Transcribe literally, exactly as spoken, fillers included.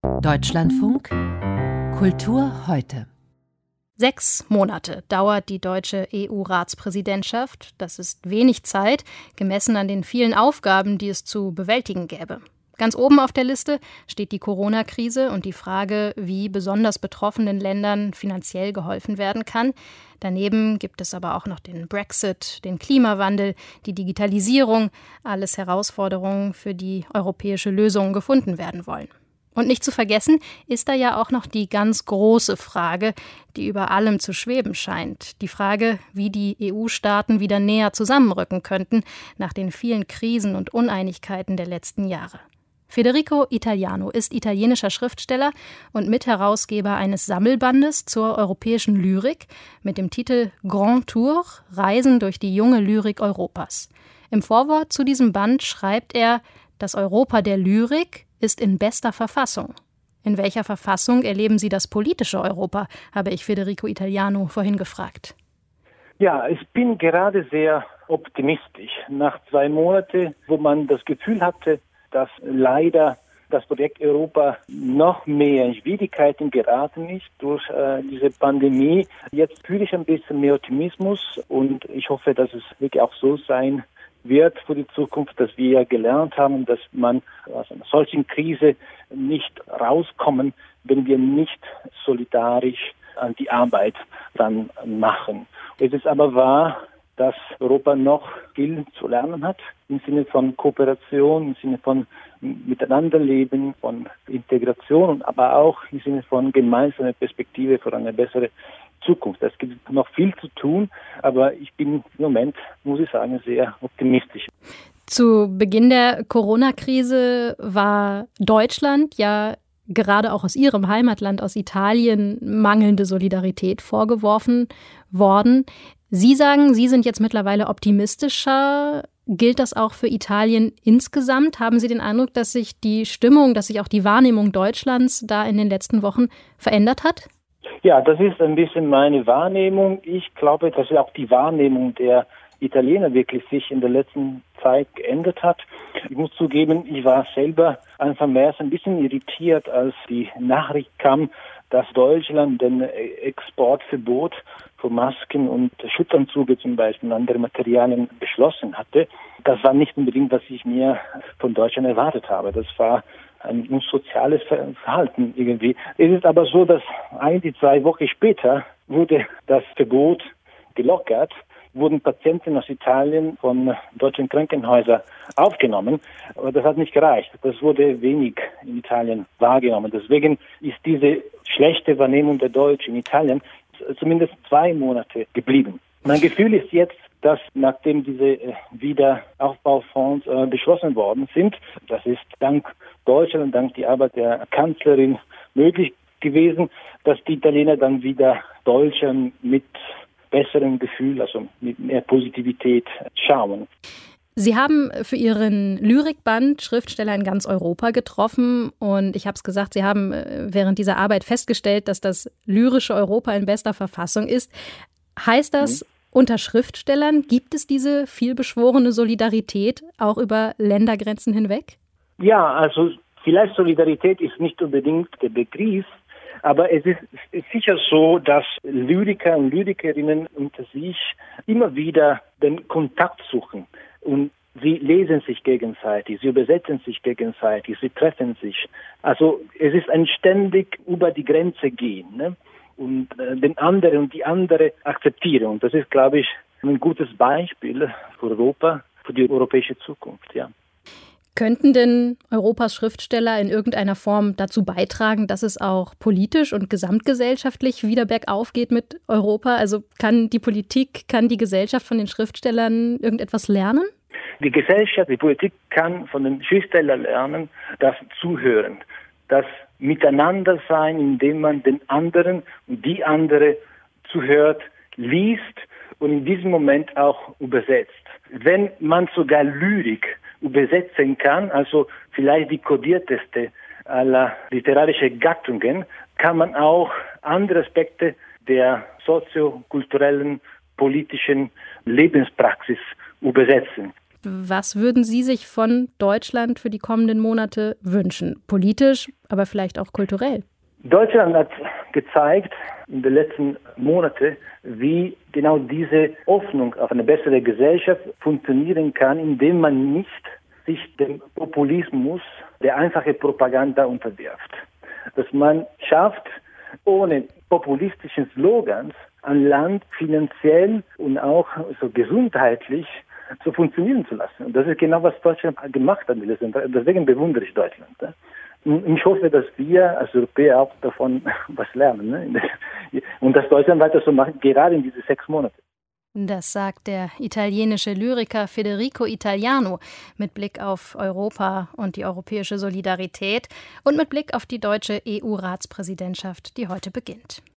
Deutschlandfunk Kultur heute. Sechs Monate dauert die deutsche E U-Ratspräsidentschaft. Das ist wenig Zeit, gemessen an den vielen Aufgaben, die es zu bewältigen gäbe. Ganz oben auf der Liste steht die Corona-Krise und die Frage, wie besonders betroffenen Ländern finanziell geholfen werden kann. Daneben gibt es aber auch noch den Brexit, den Klimawandel, die Digitalisierung, alles Herausforderungen, für die europäische Lösungen gefunden werden wollen. Und nicht zu vergessen ist da ja auch noch die ganz große Frage, die über allem zu schweben scheint. Die Frage, wie die E U-Staaten wieder näher zusammenrücken könnten nach den vielen Krisen und Uneinigkeiten der letzten Jahre. Federico Italiano ist italienischer Schriftsteller und Mitherausgeber eines Sammelbandes zur europäischen Lyrik mit dem Titel Grand Tour – Reisen durch die junge Lyrik Europas. Im Vorwort zu diesem Band schreibt er, das Europa der Lyrik ist in bester Verfassung. In welcher Verfassung erleben Sie das politische Europa, habe ich Federico Italiano vorhin gefragt. Ja, ich bin gerade sehr optimistisch. Nach zwei Monaten, wo man das Gefühl hatte, dass leider das Projekt Europa noch mehr in Schwierigkeiten geraten ist durch äh, diese Pandemie. Jetzt fühle ich ein bisschen mehr Optimismus und ich hoffe, dass es wirklich auch so sein wird für die Zukunft, dass wir gelernt haben, dass man aus einer solchen Krise nicht rauskommen, wenn wir nicht solidarisch an die Arbeit dann machen. Es ist aber wahr, dass Europa noch viel zu lernen hat, im Sinne von Kooperation, im Sinne von Miteinanderleben, von Integration, aber auch im Sinne von gemeinsamer Perspektive für eine bessere Zukunft. Es gibt noch viel zu tun, aber ich bin im Moment, muss ich sagen, sehr optimistisch. Zu Beginn der Corona-Krise war Deutschland ja gerade auch aus Ihrem Heimatland, aus Italien, mangelnde Solidarität vorgeworfen worden. Sie sagen, Sie sind jetzt mittlerweile optimistischer. Gilt das auch für Italien insgesamt? Haben Sie den Eindruck, dass sich die Stimmung, dass sich auch die Wahrnehmung Deutschlands da in den letzten Wochen verändert hat? Ja, das ist ein bisschen meine Wahrnehmung. Ich glaube, dass auch die Wahrnehmung der Italiener wirklich sich in der letzten Zeit geändert hat. Ich muss zugeben, ich war selber Anfang März ein bisschen irritiert, als die Nachricht kam, dass Deutschland den Exportverbot für Masken und Schutzanzüge zum Beispiel und andere Materialien beschlossen hatte. Das war nicht unbedingt, was ich mir von Deutschland erwartet habe. Das war ein unsoziales Verhalten irgendwie. Es ist aber so, dass ein, die zwei Wochen später wurde das Verbot gelockert, wurden Patienten aus Italien von deutschen Krankenhäusern aufgenommen. Aber das hat nicht gereicht. Das wurde wenig in Italien wahrgenommen. Deswegen ist diese schlechte Wahrnehmung der Deutschen in Italien zumindest zwei Monate geblieben. Mein Gefühl ist jetzt, dass nachdem diese Wiederaufbaufonds äh, beschlossen worden sind, das ist dank Deutschland und dank der Arbeit der Kanzlerin möglich gewesen, dass die Italiener dann wieder Deutschland mit besserem Gefühl, also mit mehr Positivität schauen. Sie haben für Ihren Lyrikband Schriftsteller in ganz Europa getroffen und ich habe es gesagt, Sie haben während dieser Arbeit festgestellt, dass das lyrische Europa in bester Verfassung ist. Heißt das, mhm. unter Schriftstellern gibt es diese vielbeschworene Solidarität auch über Ländergrenzen hinweg? Ja, also vielleicht Solidarität ist nicht unbedingt der Begriff, aber es ist sicher so, dass Lyriker und Lyrikerinnen unter sich immer wieder den Kontakt suchen. Und sie lesen sich gegenseitig, sie übersetzen sich gegenseitig, sie treffen sich. Also es ist ein ständig über die Grenze gehen, ne? Und äh, den anderen und die andere akzeptieren. Und das ist, glaube ich, ein gutes Beispiel für Europa, für die europäische Zukunft, ja. Könnten denn Europas Schriftsteller in irgendeiner Form dazu beitragen, dass es auch politisch und gesamtgesellschaftlich wieder bergauf geht mit Europa? Also kann die Politik, kann die Gesellschaft von den Schriftstellern irgendetwas lernen? Die Gesellschaft, die Politik kann von den Schriftstellern lernen, das Zuhören, das Miteinander sein, indem man den anderen und die andere zuhört, liest und in diesem Moment auch übersetzt. Wenn man sogar Lyrik übersetzen kann, also vielleicht die kodierteste aller literarischen Gattungen, kann man auch andere Aspekte der soziokulturellen, politischen Lebenspraxis übersetzen. Was würden Sie sich von Deutschland für die kommenden Monate wünschen? Politisch, aber vielleicht auch kulturell? Deutschland hat gezeigt in den letzten Monaten, wie genau diese Hoffnung auf eine bessere Gesellschaft funktionieren kann, indem man nicht sich dem Populismus der einfachen Propaganda unterwirft. Dass man schafft, ohne populistischen Slogans ein Land finanziell und auch so gesundheitlich so funktionieren zu lassen. Und das ist genau, was Deutschland gemacht hat. Deswegen bewundere ich Deutschland. Ich hoffe, dass wir als Europäer auch davon was lernen. Und dass Deutschland weiter so macht, gerade in diese sechs Monate. Das sagt der italienische Lyriker Federico Italiano mit Blick auf Europa und die europäische Solidarität und mit Blick auf die deutsche E U-Ratspräsidentschaft, die heute beginnt.